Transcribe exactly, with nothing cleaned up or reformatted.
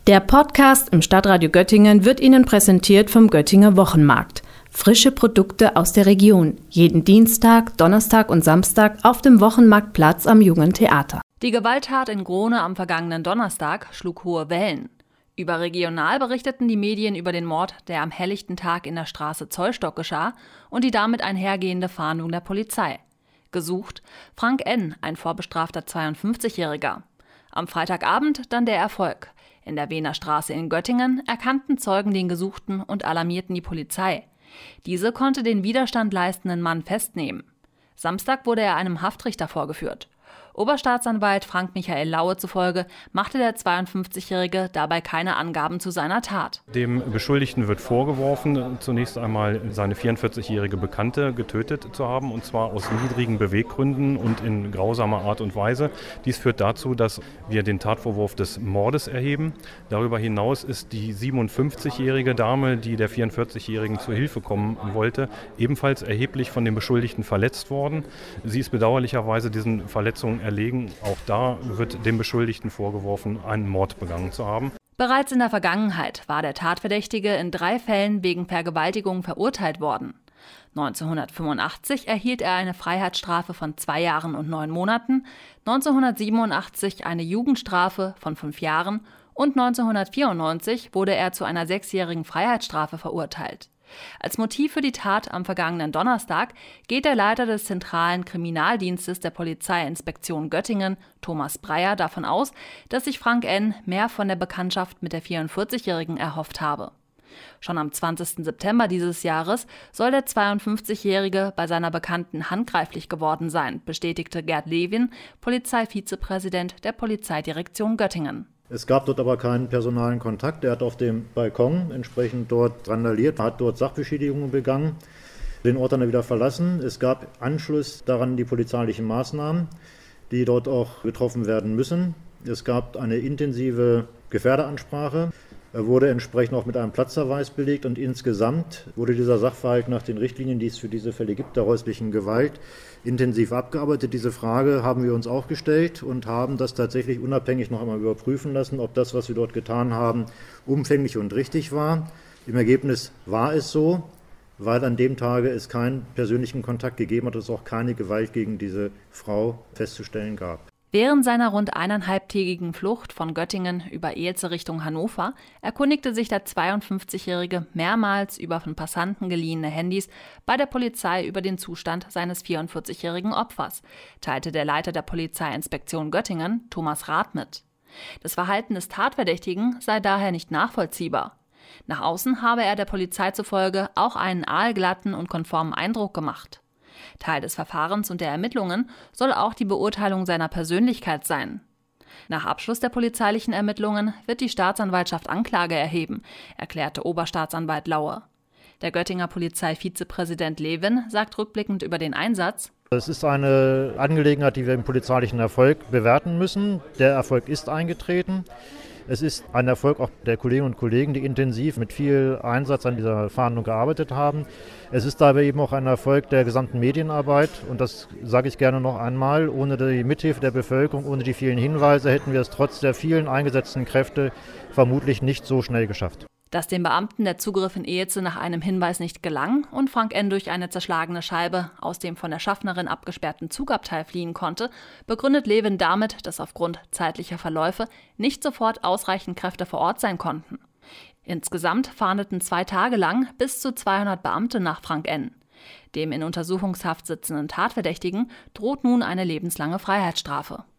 Der Podcast im Stadtradio Göttingen wird Ihnen präsentiert vom Göttinger Wochenmarkt. Frische Produkte aus der Region. Jeden Dienstag, Donnerstag und Samstag auf dem Wochenmarktplatz am Jungen Theater. Die Gewalttat in Grone am vergangenen Donnerstag schlug hohe Wellen. Überregional berichteten die Medien über den Mord, der am helllichten Tag in der Straße Zollstock geschah, und die damit einhergehende Fahndung der Polizei. Gesucht Frank N., ein vorbestrafter zweiundfünfzigjähriger. Am Freitagabend dann der Erfolg. In der Wehner Straße in Göttingen erkannten Zeugen den Gesuchten und alarmierten die Polizei. Diese konnte den Widerstand leistenden Mann festnehmen. Samstag wurde er einem Haftrichter vorgeführt. Oberstaatsanwalt Frank Michael Laue zufolge machte der zweiundfünfzigjährige dabei keine Angaben zu seiner Tat. Dem Beschuldigten wird vorgeworfen, zunächst einmal seine vierundvierzigjährige Bekannte getötet zu haben, und zwar aus niedrigen Beweggründen und in grausamer Art und Weise. Dies führt dazu, dass wir den Tatvorwurf des Mordes erheben. Darüber hinaus ist die siebenundfünfzigjährige Dame, die der vierundvierzigjährigen zu Hilfe kommen wollte, ebenfalls erheblich von dem Beschuldigten verletzt worden. Sie ist bedauerlicherweise diesen Verletzungen erlegen. Auch da wird dem Beschuldigten vorgeworfen, einen Mord begangen zu haben. Bereits in der Vergangenheit war der Tatverdächtige in drei Fällen wegen Vergewaltigung verurteilt worden. neunzehnhundertfünfundachtzig erhielt er eine Freiheitsstrafe von zwei Jahren und neun Monaten, neunzehnhundertsiebenundachtzig eine Jugendstrafe von fünf Jahren und neunzehnhundertvierundneunzig wurde er zu einer sechsjährigen Freiheitsstrafe verurteilt. Als Motiv für die Tat am vergangenen Donnerstag geht der Leiter des zentralen Kriminaldienstes der Polizeiinspektion Göttingen, Thomas Breyer, davon aus, dass sich Frank N. mehr von der Bekanntschaft mit der vierundvierzigjährigen erhofft habe. Schon am zwanzigsten September dieses Jahres soll der zweiundfünfzigjährige bei seiner Bekannten handgreiflich geworden sein, bestätigte Gerd Lewin, Polizeivizepräsident der Polizeidirektion Göttingen. Es gab dort aber keinen personalen Kontakt. Er hat auf dem Balkon entsprechend dort randaliert, hat dort Sachbeschädigungen begangen, den Ort dann wieder verlassen. Es gab Anschluss daran die polizeilichen Maßnahmen, die dort auch getroffen werden müssen. Es gab eine intensive Gefährderansprache. Er wurde entsprechend auch mit einem Platzverweis belegt und insgesamt wurde dieser Sachverhalt nach den Richtlinien, die es für diese Fälle gibt, der häuslichen Gewalt, intensiv abgearbeitet. Diese Frage haben wir uns auch gestellt und haben das tatsächlich unabhängig noch einmal überprüfen lassen, ob das, was wir dort getan haben, umfänglich und richtig war. Im Ergebnis war es so, weil an dem Tage es keinen persönlichen Kontakt gegeben hat und es auch keine Gewalt gegen diese Frau festzustellen gab. Während seiner rund eineinhalbtägigen Flucht von Göttingen über Eelze Richtung Hannover erkundigte sich der zweiundfünfzigjährige mehrmals über von Passanten geliehene Handys bei der Polizei über den Zustand seines vierundvierzigjährigen Opfers, teilte der Leiter der Polizeiinspektion Göttingen, Thomas Rath, mit. Das Verhalten des Tatverdächtigen sei daher nicht nachvollziehbar. Nach außen habe er der Polizei zufolge auch einen aalglatten und konformen Eindruck gemacht. Teil des Verfahrens und der Ermittlungen soll auch die Beurteilung seiner Persönlichkeit sein. Nach Abschluss der polizeilichen Ermittlungen wird die Staatsanwaltschaft Anklage erheben, erklärte Oberstaatsanwalt Laue. Der Göttinger Polizeivizepräsident Lewin sagt rückblickend über den Einsatz: Es ist eine Angelegenheit, die wir im polizeilichen Erfolg bewerten müssen. Der Erfolg ist eingetreten. Es ist ein Erfolg auch der Kolleginnen und Kollegen, die intensiv mit viel Einsatz an dieser Fahndung gearbeitet haben. Es ist dabei eben auch ein Erfolg der gesamten Medienarbeit. Und das sage ich gerne noch einmal. Ohne die Mithilfe der Bevölkerung, ohne die vielen Hinweise hätten wir es trotz der vielen eingesetzten Kräfte vermutlich nicht so schnell geschafft. Dass dem Beamten der Zugriff in Eelze nach einem Hinweis nicht gelang und Frank N. durch eine zerschlagene Scheibe aus dem von der Schaffnerin abgesperrten Zugabteil fliehen konnte, begründet Lewin damit, dass aufgrund zeitlicher Verläufe nicht sofort ausreichend Kräfte vor Ort sein konnten. Insgesamt fahndeten zwei Tage lang bis zu zweihundert Beamte nach Frank N. Dem in Untersuchungshaft sitzenden Tatverdächtigen droht nun eine lebenslange Freiheitsstrafe.